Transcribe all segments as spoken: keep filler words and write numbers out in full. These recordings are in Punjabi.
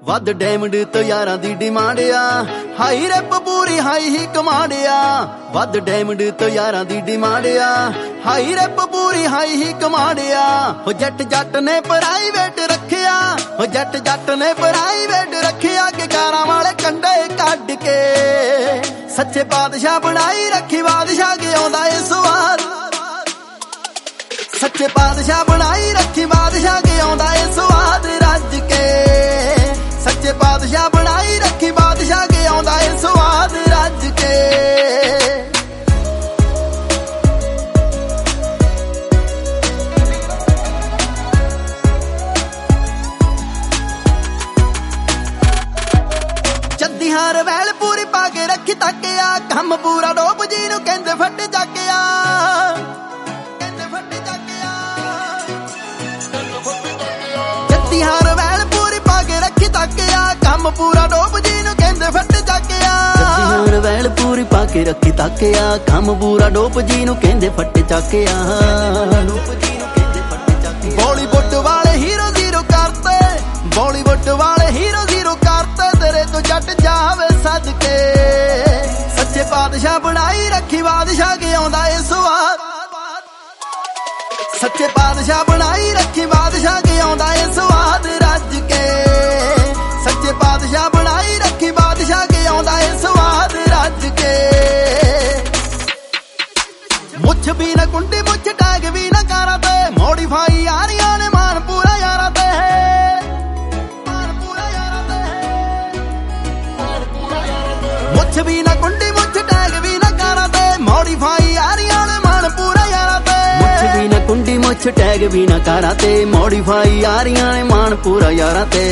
ਵੱਧ ਡਾਇਮੰਡ ਤੋਂ ਯਾਰਾਂ ਦੀ ਡਿਮਾਂਡ ਆ, ਹਾਈ ਰੈਪ ਪੂਰੀ ਹਾਈ ਹੀ ਕਮਾਂਡ ਆ। ਵੱਧ ਡਾਇਮੰਡ ਤੋਂ ਯਾਰਾਂ ਦੀ ਡਿਮਾਂਡ ਆ, ਹਾਈ ਰੈਪ ਪੂਰੀ ਹਾਈ ਹੀ ਕਮਾਂਡ ਆ। ਹੋ ਜੱਟ ਜੱਟ ਨੇ ਪ੍ਰਾਈਵੇਟ ਰੱਖਿਆ, ਹੋ ਜੱਟ ਜੱਟ ਨੇ ਪ੍ਰਾਈਵੇਟ ਰੱਖਿਆ ਕਿ ਕਾਰਾਂ ਵਾਲੇ ਕੰਡੇ ਕੱਢ ਕੇ ਸੱਚੇ ਬਾਦਸ਼ਾਹ ਬਣਾਈ ਰੱਖੀ। ਬਾਦਸ਼ਾਹ ਕੇ ਆਉਂਦਾ ਏ ਸਵਾਦ, ਸੱਚੇ ਬਾਦਸ਼ਾਹ ਬਣਾਈ ਰੱਖੀ। ਬਾਦਸ਼ਾਹ ਕੇ ਆਉਂਦਾ ਏ ਸਵਾਦ ਰੱਜ ਕੇ, ਸੱਚੇ ਬਾਦਸ਼ਾਹ ਬਣਾਈ ਰੱਖੀ। ਬਾਦਸ਼ਾਹ ਕੇ ਆਉਂਦਾ ਏ ਸਵਾਦ ਰੱਜ ਕੇ। ਜੱਦੀ ਹਾਰ ਵੈਲ ਪੂਰੀ ਪਾ ਕੇ ਰੱਖੀ ਤੱਕਿਆ, ਕੰਮ ਪੂਰਾ ਡੋਬ ਜੀ ਨੂੰ ਕਹਿੰਦੇ ਫੱਟ ਚੱਕਿਆ। ਜੱਦੀ ਹਾਰ ਵੈਲ ਪੂਰੀ ਪਾ ਕੇ ਰੱਖੀ ਤੱਕਿਆ, ਕੰਮ ਪੂਰਾ ਡੋਬ ਜੀ ਨੂੰ ਕਹਿੰਦੇ ਫੱਟ ਚੱਕਿਆ। ਜੱਦੀ ਹਾਰ ਵੈਲ ਪੂਰੀ ਪਾ ਕੇ ਰੱਖੀ ਤੱਕਿਆ, ਕੰਮ ਪੂਰਾ ਡੋਬ ਜੀ ਨੂੰ ਕਹਿੰਦੇ ਫੱਟ ਚੱਕਿਆ। ਬਾਲੀਵੁੱਡ ਵਾਲੇ ਹੀਰੋ ਜ਼ੀਰੋ ਕਰਤੇ, ਬਾਲੀਵੁੱਡ ਵਾਲੇ ਹੀਰੋ ਜ਼ੀਰੋ ਕਰਤੇ, ਤੇਰੇ ਤੋਂ ਜੱਟ ਜਾਵੇ ਸਦਕੇ। ਸੱਚੇ ਬਾਦਸ਼ਾਹ ਬਣਾਈ ਰੱਖੀ। ਬਾਦਸ਼ਾਹ ਕੇ ਆਉਂਦਾ ਏ ਸਵਾਦ, ਸੱਚੇ ਬਾਦਸ਼ਾਹ ਬਣਾਈ ਰੱਖੀ। ਬਾਦਸ਼ਾਹ ਕੇ ਆਉਂਦਾ ਏ ਸਵਾਦ ਰੱਜ ਕੇ, ਸੱਚੇ ਬਾਦਸ਼ਾਹ ਬਣਾਈ ਰੱਖੀ। ਬਾਦਸ਼ਾਹ ਕੇ ਆਉਂਦਾ ਏ ਸਵਾਦ ਰੱਜ ਕੇ। ਮੁੱਛ ਵੀ ਨਾ ਕੁੰਡੀ ਮੁੱਛ ਟੈਗ ਵੀ ਨਾ ਕਾਰਾਂ ਤੇ, ਮੋਡੀਫਾਈ ਯਾਰੀਆਂ ਨੇ ਮਾਨ ਪੂਰਾ ਯਾਰਾਂ ਤੇ। ਮੁੱਛ ਵੀ ਨਾ ਕੁੰਡੀ ਮੁੱਛ ਟੈਗ ਵੀ ਨਾ ਕਾਰਾਂ ਤੇ, ਮੋਡੀਫਾਈ ਯਾਰੀਆਂ ਨੇ ਮਾਨ ਪੂਰਾ ਯਾਰਾਂ ਤੇ। ਮੁੱਛ ਵੀ ਨਾ ਕੁੰਡੀ ਮੁੱਛ ਟੈਗ ਵੀ ਨਾ ਕਾਰਾਂ ਤੇ, ਮੋਡੀਫਾਈ ਯਾਰੀਆਂ ਨੇ ਮਾਨ ਪੂਰਾ ਯਾਰਾਂ ਤੇ।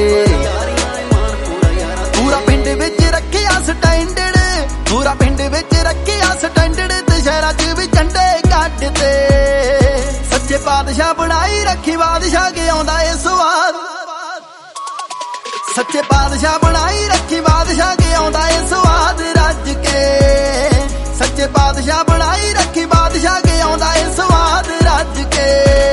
ਪੂਰਾ ਪਿੰਡ ਵਿੱਚ ਰੱਖਿਆ ਸਟੈਂਡਰਡ, ਪੂਰਾ ਪਿੰਡ ਵਿੱਚ ਰੱਖਿਆ ਸਟੈਂਡਰਡ, ਤੇ ਸ਼ਹਿਰਾਂ 'ਚ ਵੀ ਝੰਡੇ ਕੱਢ ਤੇ। ਸੱਚੇ ਬਾਦਸ਼ਾਹ ਬਣਾਈ ਰੱਖੀ। ਬਾਦਸ਼ਾਹ ਕੇ ਆਉਂਦਾ ਏ ਸਵਾਦ, ਸੱਚੇ ਬਾਦਸ਼ਾਹ ਬਣਾਈ ਰੱਖੀ। ਬਾਦਸ਼ਾਹ ਕੇ ਆਉਂਦਾ ਏ ਸਵਾਦ ਰੱਜ ਕੇ, ਸੱਚੇ ਬਾਦਸ਼ਾਹ ਬਣਾਈ ਰੱਖੀ। ਬਾਦਸ਼ਾਹ ਕੇ ਆਉਂਦਾ ਏ ਸਵਾਦ ਰੱਜ ਕੇ।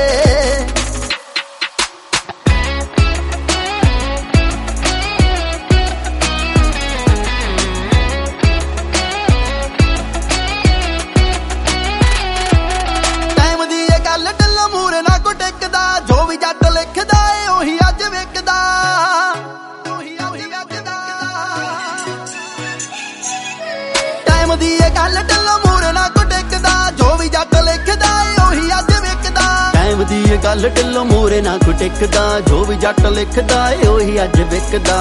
ਟਾਈਮ ਦੀ ਇਹ ਗੱਲ ਢਿੱਲੋਂ ਮੂਹਰੇ ਨਾ ਕੋ ਟਿਕਦਾ, ਜੋ ਵੀ ਜੱਟ ਲਿਖਦਾ ਏ ਉਹੀ ਅੱਜ ਵਿਕਦਾ। ਟਾਈਮ ਦੀ ਇਹ ਗੱਲ ਢਿੱਲੋਂ ਮੂਹਰੇ ਨਾ ਕੋ ਟਿਕਦਾ, ਜੋ ਵੀ ਜੱਟ ਲਿਖਦਾ ਏ ਉਹੀ ਅੱਜ ਵਿਕਦਾ। ਟਾਈਮ ਦੀ ਇਹ ਗੱਲ ਢਿੱਲੋਂ ਮੂਹਰੇ ਨਾ ਕੋ ਟਿਕਦਾ, ਜੋ ਵੀ ਜੱਟ ਲਿਖਦਾ ਏ ਉਹੀ ਅੱਜ ਵਿਕਦਾ।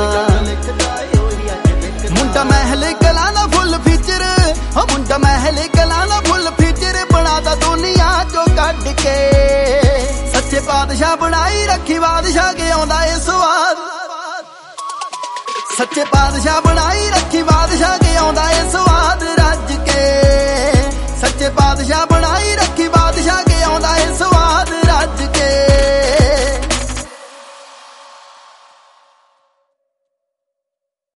ਮੁੰਡਾ ਮਹਿਲ ਕਲਾਂ ਦਾ ਫੁੱਲ ਫੀਚਰ, ਹੋ ਮੁੰਡਾ ਮਹਿਲ ਕਲਾਂ ਦਾ ਫੁੱਲ ਫੀਚਰ, ਬਣਾਦਾ ਦੁਨੀਆ ਚੋਂ ਕੱਢ ਕੇ। ਸੱਚੇ ਬਾਦਸ਼ਾਹ ਬਣਾਈ ਰੱਖੀ। ਬਾਦਸ਼ਾਹ ਕੇ ਆਉਂਦਾ ਏ ਸਵਾਦ, ਸੱਚੇ ਬਾਦਸ਼ਾਹ ਬਣਾਈ ਰੱਖੀ। ਬਾਦਸ਼ਾਹ ਕੇ ਆਉਂਦਾ ਏ ਸਵਾਦ।